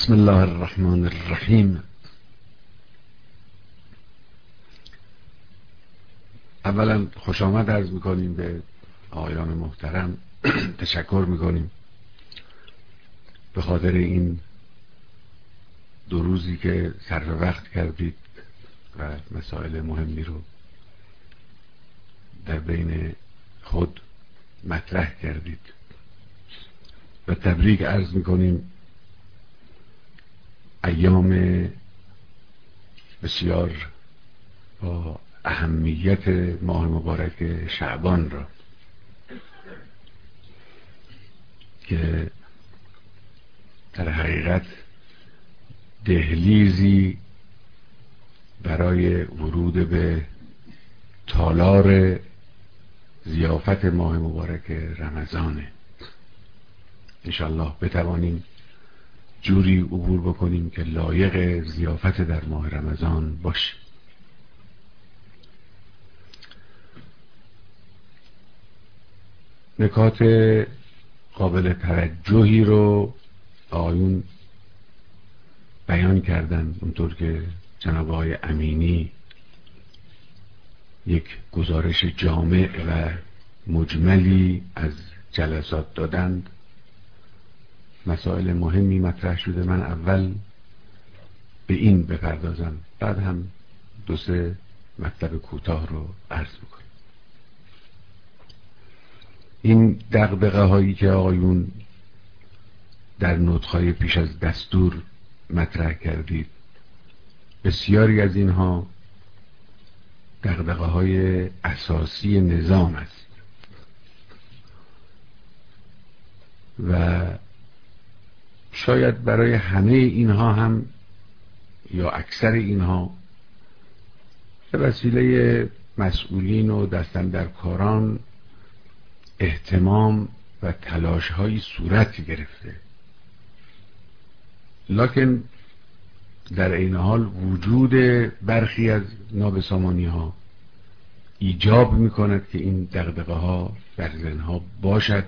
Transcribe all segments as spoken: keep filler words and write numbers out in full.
بسم الله الرحمن الرحیم. اولا خوش آمد عرض میکنیم به آقایان محترم. تشکر میکنیم به خاطر این دو روزی که صرف وقت کردید و مسائل مهمی رو در بین خود مطرح کردید و تبریک عرض میکنیم ایام بسیار با اهمیت ماه مبارک شعبان را که در حقیقت دهلیزی برای ورود به تالار ضیافت ماه مبارک رمضانه. انشالله بتوانیم جوری عبور بکنیم که لایق ضیافت در ماه رمضان باشه. نکات قابل توجهی رو آقایون بیان کردن، اونطور که جناب آقای امینی یک گزارش جامع و مجملی از جلسات دادند. مسائل مهمی مطرح شده. من اول به این بپردازم، بعد هم دو سه مطلب کوتاه رو عرض بکنم. این دغدغه هایی که آقایون در نطق‌های پیش از دستور مطرح کردید، بسیاری از اینها دغدغه های اساسی نظام است و شاید برای همه اینها هم یا اکثر اینها به وسیله مسئولین و دستاندرکاران اهتمام و تلاش هایی صورت گرفته، لکن در این حال وجود برخی از نابسامانی ها ایجاب می کند که این دغدغه ها در ذهنها باشد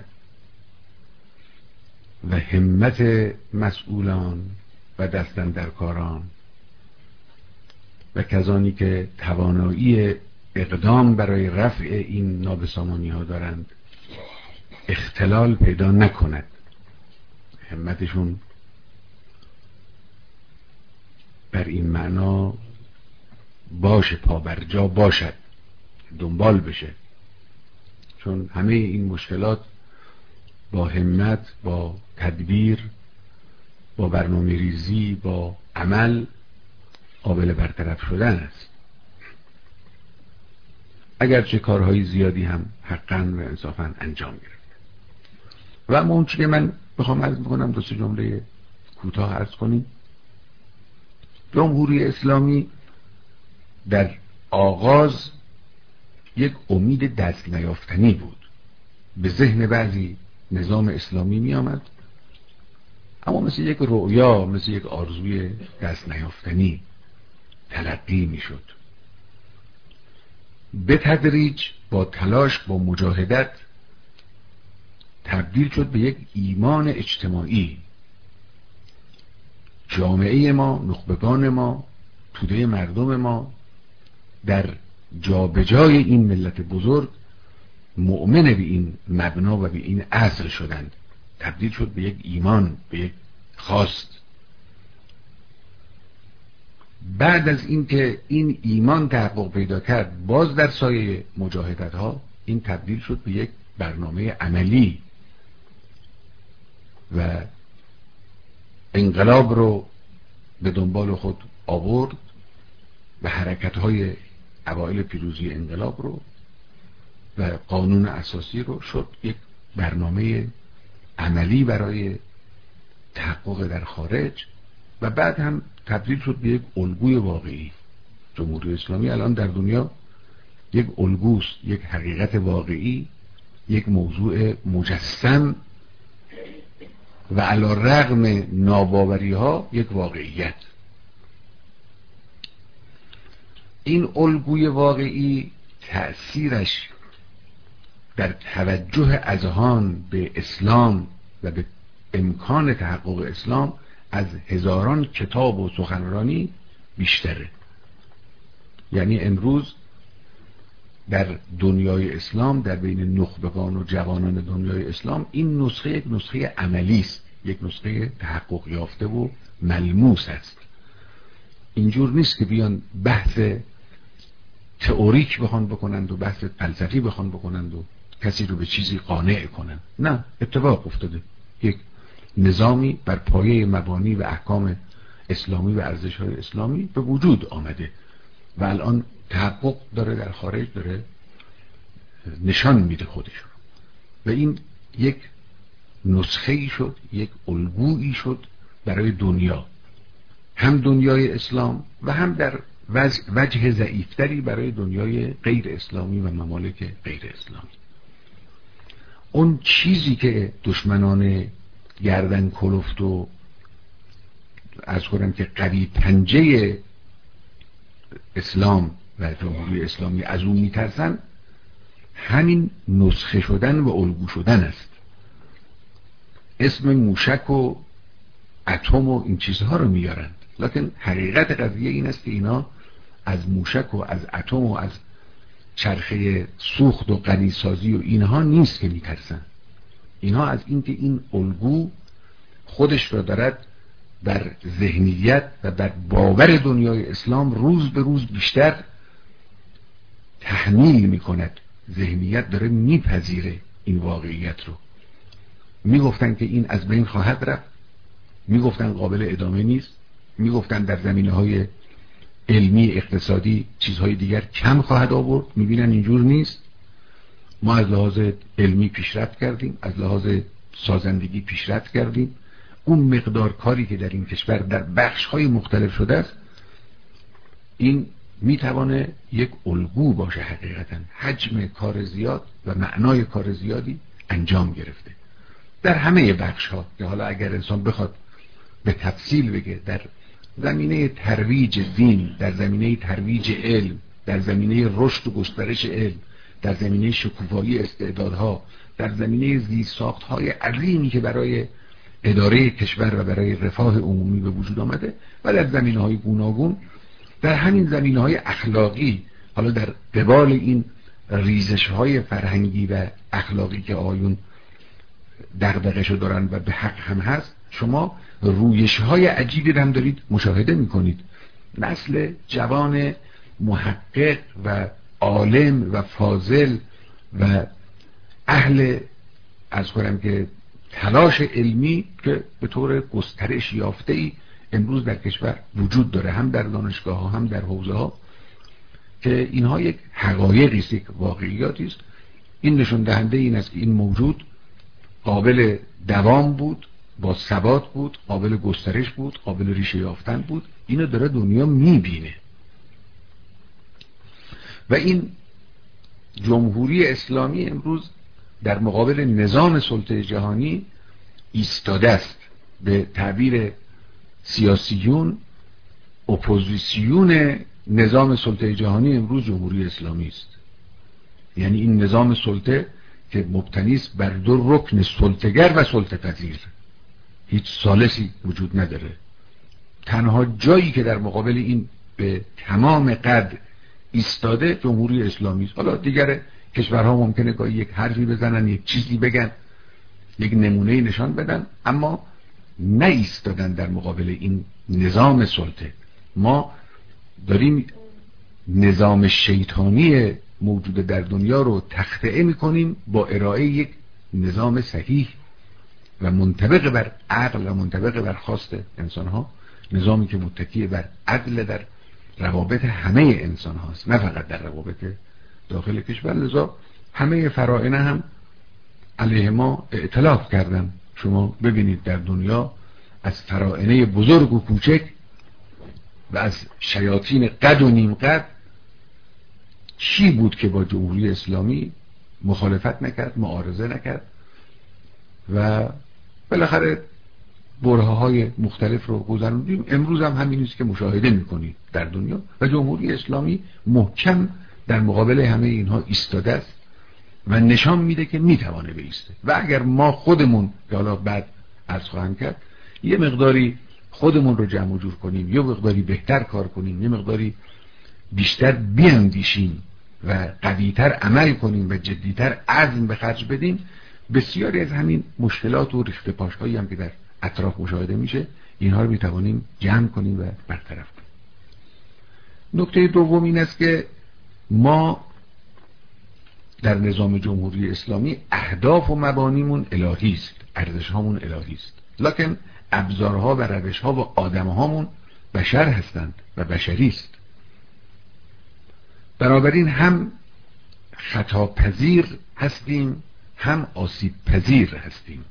و همت مسئولان و دستاندرکاران و کسانی که توانایی اقدام برای رفع این نابسامانی ها دارند اختلال پیدا نکند، همتشون بر این معنا باشه، پا بر جا باشد، دنبال بشه. چون همه این مشکلات با همت، با تدبیر، با برنامه ریزی، با عمل قابل برطرف شدن است. اگرچه کارهای زیادی هم حقا و انصافا انجام گرفت. و اما اون چی که من بخوام عرض بکنم، دو سه جمله کوتاه عرض کنیم. جمهوری اسلامی در آغاز یک امید دست نیافتنی بود. به ذهن بعضی نظام اسلامی می آمد، اما مثل یک رؤیا، مثل یک آرزوی دست نیافتنی تلقی می شد. به تدریج با تلاش، با مجاهدت تبدیل شد به یک ایمان اجتماعی. جامعه ما، نخبگان ما، توده مردم ما در جابجای این ملت بزرگ مؤمن به این مبنا و به این اصل شدند. تبدیل شد به یک ایمان، به یک خواست. بعد از این که این ایمان تحقق پیدا کرد، باز در سایه مجاهدت ها این تبدیل شد به یک برنامه عملی و انقلاب رو به دنبال خود آورد و حرکت های اوائل پیروزی انقلاب رو و قانون اساسی رو شد یک برنامه عملی برای تحقق در خارج و بعد هم تبدیل شد به یک الگوی واقعی. جمهوری اسلامی الان در دنیا یک الگوست، یک حقیقت واقعی، یک موضوع مجسم و علی رغم ناباوری ها یک واقعیت. این الگوی واقعی تأثیرش در توجه اذهان به اسلام و به امکان تحقق اسلام از هزاران کتاب و سخنرانی بیشتره. یعنی امروز در دنیای اسلام، در بین نخبگان و جوانان دنیای اسلام، این نسخه یک نسخه عملی است، یک نسخه تحقق یافته و ملموس است. اینجور نیست که بیان بحث تئوریک بخوان بکنند و بحث فلسفی بخوان بکنند و کسی رو به چیزی قانع کنند. نه، اتفاق افتاده، یک نظامی بر پایه مبانی و احکام اسلامی و ارزش‌های اسلامی به وجود آمده و الان تحقق داره، در خارج داره نشان میده خودش رو، و این یک نسخه‌ای شد، یک الگویی شد برای دنیا، هم دنیای اسلام و هم در وجه ضعیفتری برای دنیای غیر اسلامی و ممالک غیر اسلامی. اون چیزی که دشمنان گردن کلفت و از کنم که قوی پنجه اسلام و جمهوری اسلامی از اون میترسن، همین نسخه شدن و الگو شدن است. اسم موشک و اتم و این چیزها رو میارند، لکن حقیقت قضیه این است که اینا از موشک و از اتم و از چرخه سوخت و غنیسازی و اینها نیست که میترسن. اینها از این که این الگو خودش را دارد بر ذهنیت و بر باور دنیای اسلام روز به روز بیشتر تحمیل میکند. ذهنیت داره میپذیره این واقعیت رو. میگفتن که این از بین خواهد رفت، میگفتن قابل ادامه نیست، میگفتن در زمینه‌های علمی اقتصادی چیزهای دیگر کم خواهد آورد، میبینن اینجور نیست. ما از لحاظ علمی پیشرفت کردیم، از لحاظ سازندگی پیشرفت کردیم. اون مقدار کاری که در این کشور در بخش‌های مختلف شده است، این میتوانه یک الگو باشه. حقیقتا حجم کار زیاد و معنای کار زیادی انجام گرفته در همه بخش‌ها، که حالا اگر انسان بخواد به تفصیل بگه، در زمینه ترویج دین، در زمینه ترویج علم، در زمینه رشد و گسترش علم، در زمینه شکوفایی استعدادها، در زمینه زیرساخت‌های عظیمی که برای اداره کشور و برای رفاه عمومی به وجود آمده، و در زمینه‌های گوناگون، در همین زمینه‌های اخلاقی، حالا در قبال این ریزش‌های فرهنگی و اخلاقی که آیون دغدغه‌شو دارن و به حق هم هست، شما رویش‌های عجیبی هم دارید مشاهده می‌کنید. نسل جوان محقق و عالم و فاضل و اهل از کنم که تلاش علمی که به طور گسترش یافته‌ای امروز در کشور وجود داره، هم در دانشگاه‌ها هم در حوزه‌ها، که اینها یک حقایقی است، یک واقعیاتی است. این نشون دهنده این است که این موجود قابل دوام بود، با ثبات بود، قابل گسترش بود، قابل ریشه یافتن بود. اینو داره دنیا میبینه و این جمهوری اسلامی امروز در مقابل نظام سلطه جهانی ایستاده است. به تعبیر سیاسیون، اپوزیسیون نظام سلطه جهانی امروز جمهوری اسلامی است. یعنی این نظام سلطه که مبتنی است بر دو رکن، سلطه‌گر و سلطه پذیر، هیچ ثالثی وجود نداره. تنها جایی که در مقابل این به تمام قد ایستاده جمهوری اسلامی است. حالا دیگر کشورها ممکنه گاهی یک حرفی بزنن، یک چیزی بگن، یک نمونه نشان بدن، اما نه ایستادن در مقابل این نظام سلطه. ما داریم نظام شیطانی موجود در دنیا رو تخطئه میکنیم با ارائه یک نظام صحیح و منطبق بر عقل و منطبق بر خواست انسان ها، نظامی که متکی بر عدل در روابط همه انسان هاست، نه فقط در روابط داخل کشور. لذا همه فرائض هم علیه ما ائتلاف کردن. شما ببینید در دنیا از فرائض بزرگ و کوچک و از شیاطین قد و نیم قد چی بود که با جمهوری اسلامی مخالفت نکرد، معارضه نکرد و بالاخره برهه‌های مختلف رو گذروندیم. امروز هم همین است که مشاهده می‌کنید در دنیا و جمهوری اسلامی محکم در مقابل همه اینها ایستاده است و نشان میده که میتوانه بایسته. و اگر ما خودمون که حالا بعد عرض خواهم کرد یه مقداری خودمون رو جمع و جور کنیم، یه مقداری بهتر کار کنیم، یه مقداری بیشتر بیاندیشیم و قویتر عمل کنیم و جدیتر عزم به خرج بدیم، بسیاری از همین مشکلات و ریخت پاش‌هایی هم که در اطراف مشاهده میشه، اینها رو میتوانیم جمع کنیم و برطرف کنیم. نکته دوم این است که ما در نظام جمهوری اسلامی اهداف و مبانیمون الهی است، ارزش‌هامون الهی است، لکن ابزارها و روش‌ها و آدم‌هامون بشر هستند و بشری است. بنابراین هم خطاپذیر هستیم، هم آسیب پذیر هستیم.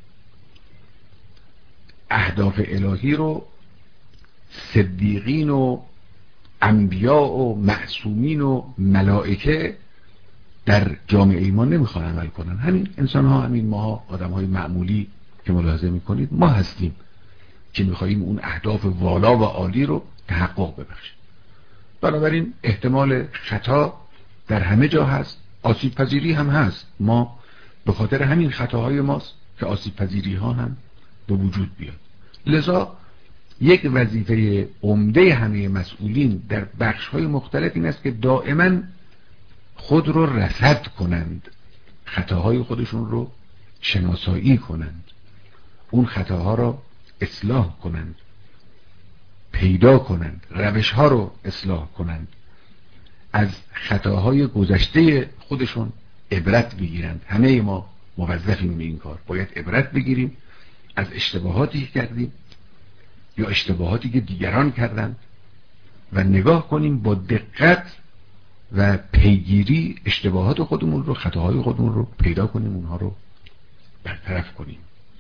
اهداف الهی رو صدیقین و انبیاء و معصومین و ملائکه در جامعه ما نمیخوان عمل کنن. همین انسان ها، همین ماها، آدم های معمولی که ملاحظه میکنید ما هستیم که میخواییم اون اهداف والا و عالی رو تحقق ببخشیم. بنابراین احتمال خطا در همه جا هست، آسیب پذیری هم هست. ما به خاطر همین خطاهای ماست که آسیب پذیری ها هم به وجود بیاد. لذا یک وظیفه عمده همه مسئولین در بخش های مختلف این است که دائما خود رو رصد کنند، خطاهای خودشون رو شناسایی کنند، اون خطاها رو اصلاح کنند، پیدا کنند، روش ها رو اصلاح کنند، از خطاهای گذشته خودشون عبرت بگیرند. همه ما موظفیم به این کار، باید عبرت بگیریم از اشتباهاتی که کردیم یا اشتباهاتی که دیگران کردند و نگاه کنیم با دقت و پیگیری اشتباهات خودمون رو، خطاهای خودمون رو پیدا کنیم، اونها رو برطرف کنیم.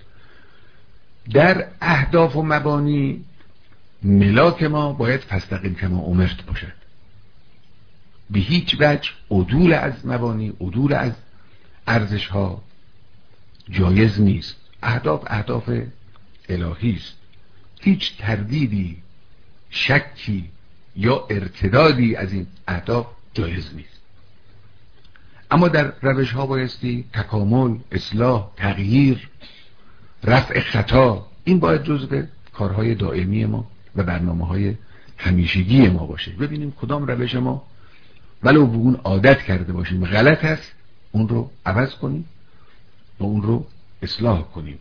در اهداف و مبانی ملاک ما باید فاستقیم کما امرت باشد. به هیچ وجه عدول از مبانی، عدول از ارزش ها جایز نیست. اهداف اهداف الهی است، هیچ تردیدی، شکی یا ارتدادی از این اهداف جایز نیست. اما در روش ها بایستی تکامل، اصلاح، تغییر، رفع خطا، این باید جزء کارهای دائمی ما و برنامه های همیشگی ما باشه. ببینیم کدام روش ما ولو به اون عادت کرده باشیم غلط است، اون رو عوض کنیم و اون رو اصلاح کنیم.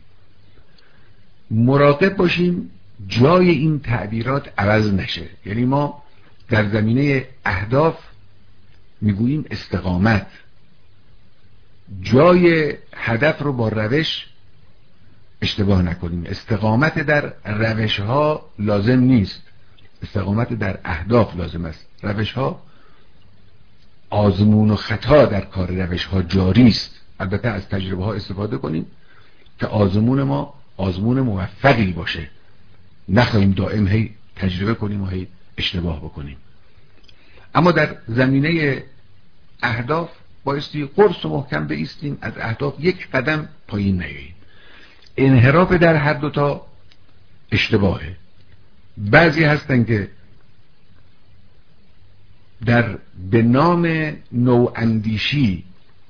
مراقب باشیم جای این تعبیرات عوض نشه. یعنی ما در زمینه اهداف میگوییم استقامت، جای هدف رو با روش اشتباه نکنیم. استقامت در روش ها لازم نیست، استقامت در اهداف لازم است. روش ها آزمون و خطا در کار روش ها جاری است. البته از تجربه ها استفاده کنیم که آزمون ما آزمون موفقی باشه، نخواهیم دائم هی تجربه کنیم و هی اشتباه بکنیم. اما در زمینه اهداف بایستی قرص و محکم بایستیم، از اهداف یک قدم پایین نیاییم. انحراف در هر دوتا اشتباهه. بعضی هستن که در به نام نواندیشی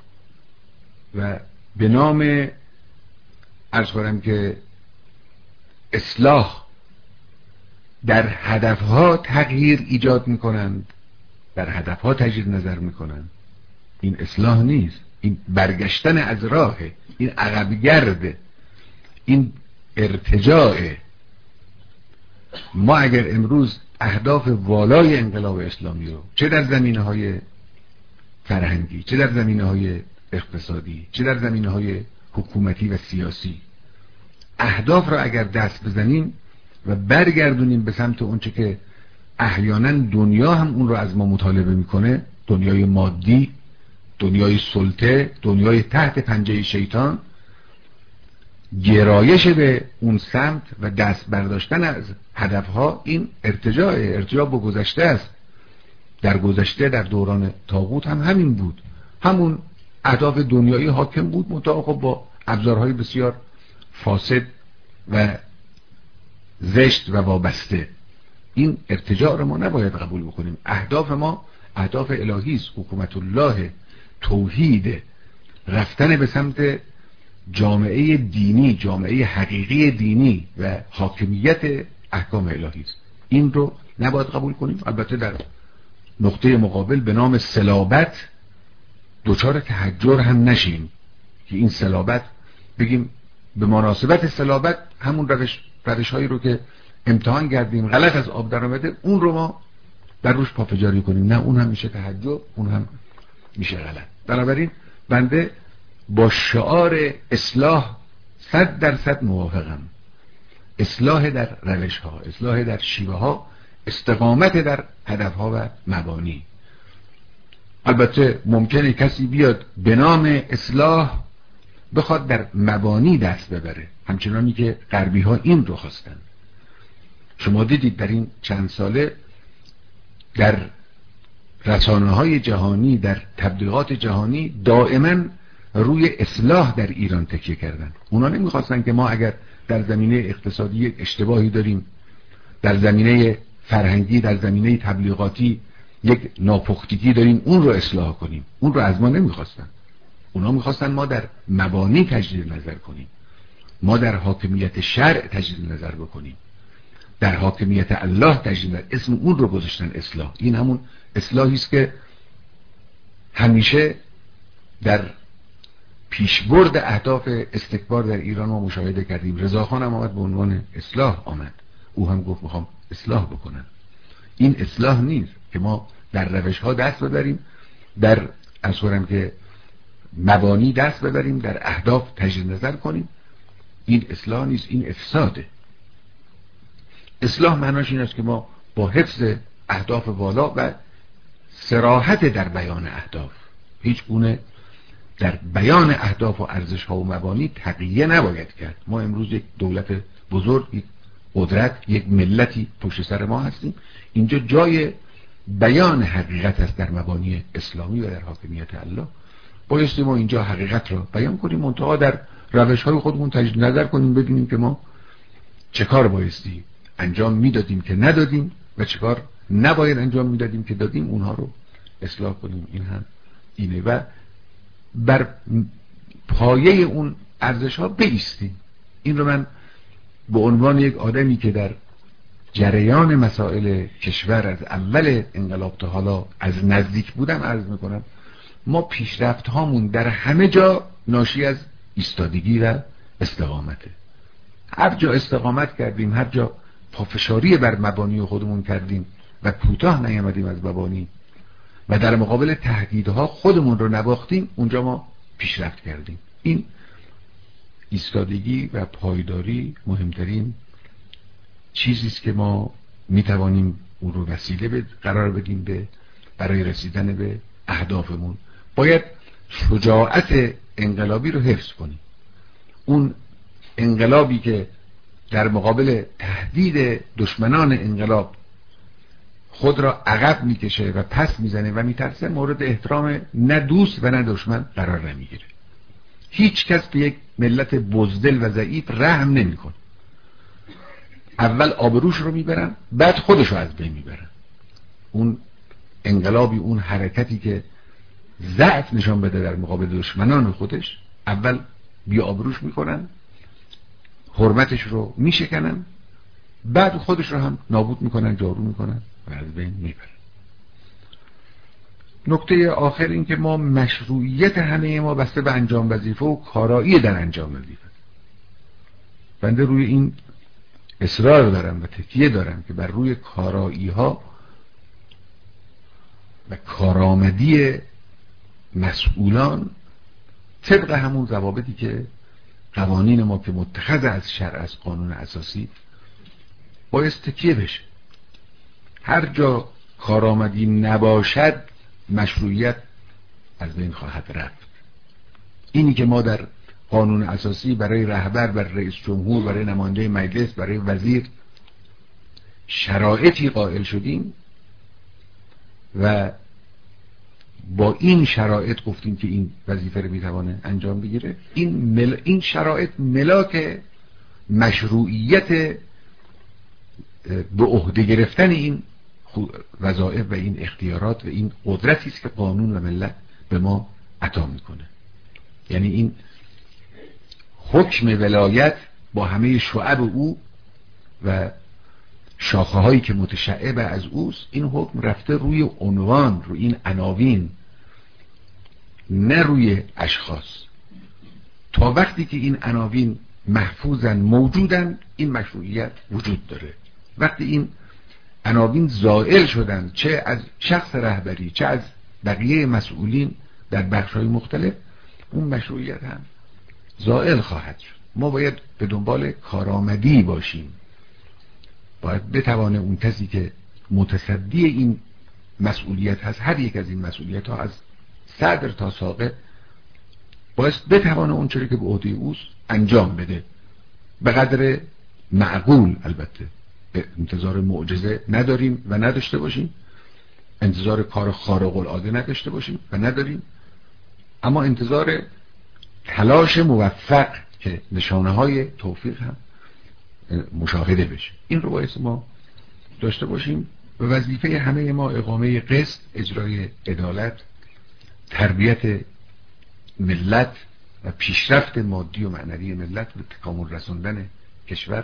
و به نام عرض کنم که اصلاح در هدفها تغییر ایجاد میکنند، در هدفها تجدید نظر میکنند. این اصلاح نیست، این برگشتن از راهه، این عقبگرده، این ارتجاعه. ما اگر امروز اهداف والای انقلاب اسلامی رو چه در زمینه‌های فرهنگی، چه در زمینه‌های اقتصادی، چه در زمینه‌های حکومتی و سیاسی، اهداف را اگر دست بزنیم و برگردونیم به سمت اونچه که احیانا دنیا هم اون رو از ما مطالبه میکنه، دنیای مادی، دنیای سلطه، دنیای تحت پنجه شیطان، گرایش به اون سمت و دست برداشتن از هدفها، این ارتجاع ارتجاع با گذشته است. در گذشته در دوران طاغوت هم همین بود، همون اهداف دنیایی حاکم بود، منتها خب با ابزارهای بسیار فاسد و زشت و وابسته. این ارتجاع رو ما نباید قبول بکنیم. اهداف ما اهداف الهی است، حکومت الله، توحید، رفتن به سمت جامعه دینی، جامعه حقیقی دینی و حاکمیت احکام الهی است. این رو نباید قبول کنیم. البته در نقطه مقابل به نام صلابت دوچار تحجر هم نشیم که این صلابت بگیم به مناسبت صلابت همون روش روش هایی رو که امتحان کردیم غلط از آب در آمده اون رو ما در روش پافجاری کنیم. نه، اون هم میشه تحجر، اون هم میشه غلط. بنابراین بنده با شعار اصلاح صد درصد موافقم. اصلاح در روش ها، اصلاح در شیوه ها، استقامت در هدف ها و مبانی. البته ممکنه کسی بیاد به نام اصلاح بخواد در مبانی دست ببره، همچنانی که غربی ها این رو خواستن. شما دیدید در این چند ساله در رسانه های جهانی، در تبلیغات جهانی دائما روی اصلاح در ایران تکیه کردن. اونا نمیخواستن که ما اگر در زمینه اقتصادی یک اشتباهی داریم، در زمینه فرهنگی، در زمینه تبلیغاتی یک ناپختگی داریم، اون رو اصلاح کنیم. اون رو از ما نمیخواستن. اونا میخواستن ما در مبانی تجدید نظر کنیم، ما در حاکمیت شرع تجدید نظر بکنیم، در حاکمیت الله تجدید نظر. اسم اون رو گذاشتن اصلاح. این همون اصلاحی است که همیشه در پیشبرد اهداف استکبار در ایران ما مشاهده کردیم. رضاخان هم آمد به عنوان اصلاح آمد، او هم گفت میخوام اصلاح بکنم. این اصلاح نیست که ما در روش ها دست ببریم، در اصورم که مبانی دست ببریم، در اهداف تجدید نظر کنیم. این اصلاح نیست، این افساده. اصلاح معناش این است که ما با حفظ اهداف والا و صراحت در بیان اهداف، هیچ گونه در بیان اهداف و ارزش ها و مبانی تقیه نباید کرد. ما امروز یک دولت بزرگ، یک قدرت، یک ملتی پشت سر ما هستیم. اینجا جای بیان حقیقت است در مبانی اسلامی و در حاکمیت الله. بایستی ما اینجا حقیقت را بیان کنیم، منتها در روش های خودمون تجدید نظر کنیم، ببینیم که ما چه کار بایستی انجام میدادیم که ندادیم و چه کار نباید انجام میدادیم که دادیم، اونها رو اصلاح کنیم. این هم اینه و بر پایه اون ارزش ها بایستیم. این رو من به عنوان یک آدمی که در جریان مسائل کشور از اول انقلاب تا حالا از نزدیک بودم عرض میکنم. ما پیشرفت هامون در همه جا ناشی از ایستادگی و استقامته. هر جا استقامت کردیم، هر جا پافشاری بر مبانی خودمون کردیم و کوتاه نیامدیم از مبانی و در مقابل تهدیدها خودمون رو نباختیم، اونجا ما پیشرفت کردیم. این ایستادگی و پایداری مهمترین چیزی است که ما میتوانیم اون رو وسیله قرار بدیم به برای رسیدن به اهدافمون. باید شجاعت انقلابی رو حفظ کنیم. اون انقلابی که در مقابل تهدید دشمنان انقلاب خود را عقب میکشه و پس میزنه و میترسه، مورد احترام نه دوست و نه دشمن قرار نمیگیره. هیچ کس به یک ملت بزدل و ضعیف رحم نمیکنه. اول آبروش رو میبرن، بعد خودش رو از بین میبرن. اون انقلابی، اون حرکتی که ضعف نشان بده در مقابل دشمنان خودش، اول بی آبروش میکنن، حرمتش رو میشکنن، بعد خودش رو هم نابود میکنن، جارو میکنن و از بین میبرن. نکته آخر این که ما مشروعیت همه ما بسته به انجام وظیفه و کارایی در انجام وظیفه. بنده روی این اصرار دارم و تکیه دارم که بر روی کارایی ها و کارآمدی مسئولان طبق همون ضوابطی که قوانین ما که متخذ از شرع، از قانون اساسی، باید تکیه بشه. هر جا کارآمدی نباشد مشروعیت از بین خواهد رفت. اینی که ما در قانون اساسی برای رهبر، برای رئیس جمهور، برای نماینده مجلس، برای وزیر شرایطی قائل شدیم و با این شرایط گفتیم که این وظیفه رو میتوانه انجام بگیره، این مل... این شرایط ملاک مشروعیت به عهده گرفتن این وظایف و این اختیارات و این قدرتی است که قانون و ملت به ما عطا میکنه. یعنی این حکم ولایت با همه شعب او و شاخه هایی که متشعب از اوست، این حکم رفته روی عنوان، روی این عناوین، نه روی اشخاص. تا وقتی که این عناوین محفوظن، موجودن، این مشروعیت وجود داره. وقتی این عناوین زائل شدن، چه از شخص رهبری چه از بقیه مسئولین در بخش‌های مختلف، اون مشروعیت هم زائل خواهد شد. ما باید به دنبال کارآمدی باشیم، باید بتوانه اون کسی که متصدی این مسئولیت هست، هر یک از این مسئولیت ها از صدر تا ساقه، باید بتوانه اون چیزی که به عهده اوست انجام بده، به قدر معقول. البته انتظار معجزه نداریم و نداشته باشیم، انتظار کار خارق العاده نداشته باشیم و نداریم، اما انتظار تلاش موفق که نشانه های توفیق هم مشاهده بشه، این رو باید ما داشته باشیم. و وظیفه همه ما اقامه قسط، اجرای عدالت، تربیت ملت و پیشرفت مادی و معنوی ملت به تکامل رساندن کشور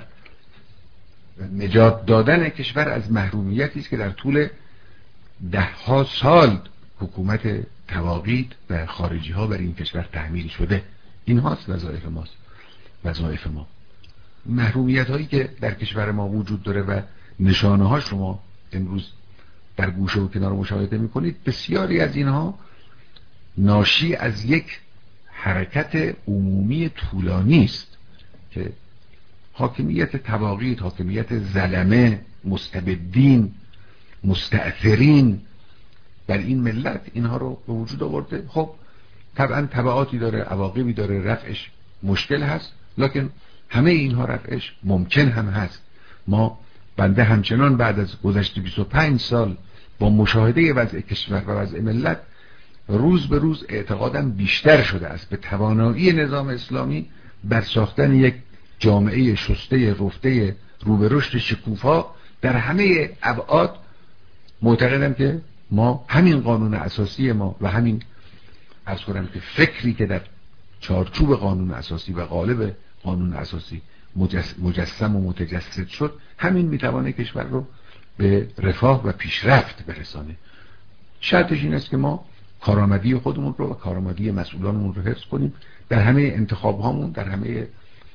و نجات دادن کشور از محرومیتی است که در طول ده ها سال حکومت تواغیت و خارجی ها بر این کشور تحمیل شده. این هاست وظایف ماست، وظایف ما. محرومیت هایی که در کشور ما وجود داره و نشانه ها شما امروز در گوشه و کنار مشاهده میکنید، بسیاری از اینها ناشی از یک حرکت عمومی طولانی است که حاکمیت تواغیت، حاکمیت ظلمه، مستبدین، مستأثرین بر این ملت اینها رو به وجود آورده. خب طبعا تبعاتی داره، عواقبی داره، رفعش مشکل هست، لکن همه اینها رفعش ممکن هم هست. ما بنده همچنان بعد از گذشت بیست و پنج سال با مشاهده وضع کشور و وضع ملت، روز به روز اعتقادم بیشتر شده است به توانایی نظام اسلامی بر ساختن یک جامعه شسته، رفته، رو به رشد، شکوفا در همه ابعاد. معتقدم که ما همین قانون اساسی ما و همین عرض کنم که فکری که در چارچوب قانون اساسی و قالب قانون اساسی مجسم و متجسد شد، همین میتوانه کشور رو به رفاه و پیشرفت برسانه. شرطش این است که ما کارآمدی خودمون رو و کارآمدی مسئولانمون رو حفظ کنیم، در همه انتخاب هامون، در همه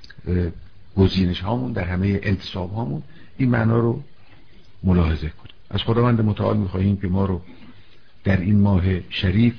گزینش هامون، در همه انتصاب هامون این معنا رو ملاحظه کنیم. از خداوند متعال میخواهیم که ما رو در این ماه شریف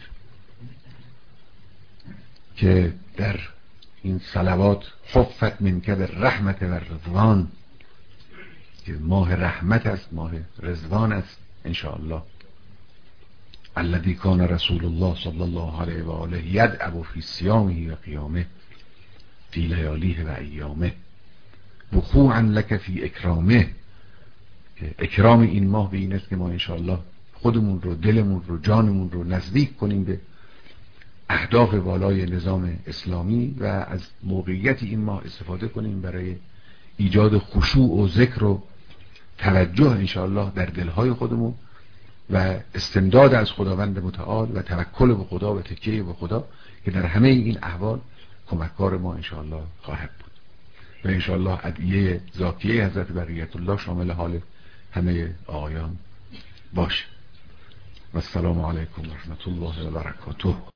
که در این صلوات حفت منک بالرحمت و رضوان، که ماه رحمت است، ماه رضوان است انشاءالله، الذی کان رسول الله صلی الله علیه و آله یدعو فی صیامه و قیامه فی لیالیه و ایامه وقوعا لک فی اکرامه. که اکرام این ماه به این است که ما انشاءالله خودمون رو، دلمون رو، جانمون رو نزدیک کنیم به اهداف والای نظام اسلامی و از موقعیت این ماه استفاده کنیم برای ایجاد خشوع و ذکر و توجه انشاءالله در دلهای خودمون و استمداد از خداوند متعال و توکل به خدا و تکیه به خدا که در همه این احوال کمککار ما انشاءالله خواهد بود. و انشاءالله ادعیه ذاتیه حضرت بقیت الله شامل حال همه آقایان باشه. و السلام علیکم و رحمت الله و برکاته.